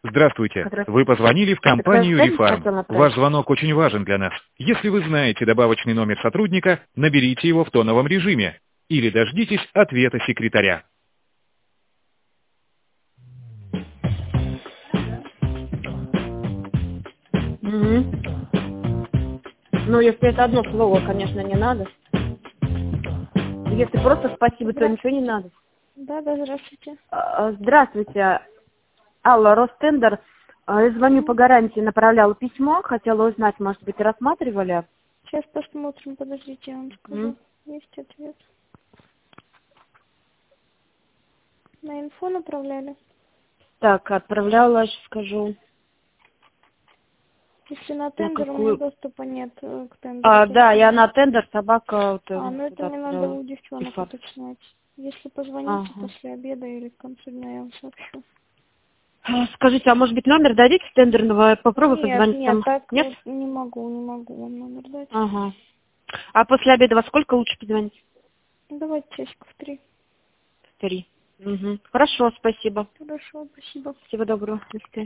Здравствуйте. Вы позвонили в компанию Рефарм. Ваш звонок очень важен для нас. Если вы знаете добавочный номер сотрудника, наберите его в тоновом режиме или дождитесь ответа секретаря. Ну, если это одно слово, конечно, не надо. Если просто спасибо, то ничего не надо. Да, здравствуйте. Здравствуйте. Алла, Ростендер. Я звоню по гарантии, направляла письмо. Хотела узнать, может быть, рассматривали? Сейчас посмотрим, подождите, я вам скажу. Есть ответ. На инфо направляли? Так, отправляла, сейчас скажу. Если на тендер, у меня доступа нет к тендеру. Да, я на тендер, собака. Ну это мне надо у девчонок уточнять. Если позвоните после обеда или к концу дня, я вам сообщу. Скажите, а может быть номер дадите тендерного? Попробуй позвонить. Нет, так нет? Не могу вам номер дать. А после обеда во сколько лучше позвонить? Давайте часиков 3. 3. Хорошо, спасибо. Хорошо, спасибо. Всего доброго. До свидания.